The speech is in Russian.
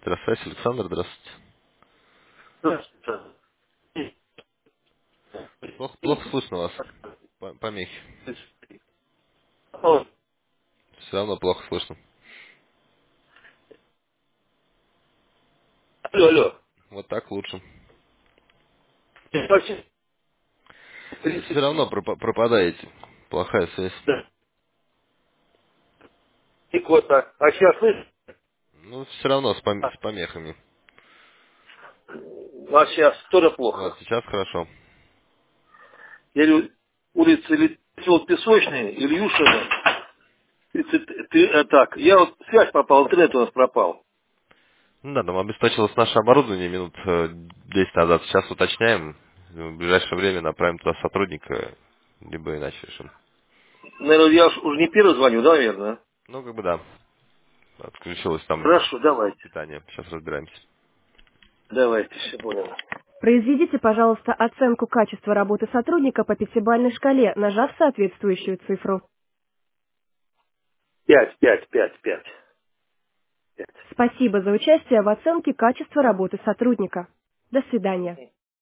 Здравствуйте, Александр, здравствуйте. Здравствуйте. Плохо слышно вас. Помехи. Алло, Все равно плохо слышно. алло. Вот так лучше. Вообще, Все равно пропадаете. Плохая связь. да. И вот так. А сейчас слышно? Ну, все равно с А помехами. сейчас тоже Вот, плохо. сейчас хорошо. Я говорю, улица или село Песочный, Ильюшина. Так, я вот связь пропал, интернет у нас пропал. Ну да, там обесточилось наше оборудование минут 10 назад. Сейчас уточняем. В ближайшее время направим туда сотрудника, либо иначе решим. Наверное, я уже не первый звоню, да, наверное? Ну, как бы да. Отключилось там Хорошо, давайте. питание. Сейчас разбираемся. Давайте, все понял. Произведите, пожалуйста, оценку качества работы сотрудника по пятибалльной шкале, нажав соответствующую цифру. Пять. Спасибо за участие в оценке качества работы сотрудника. До свидания.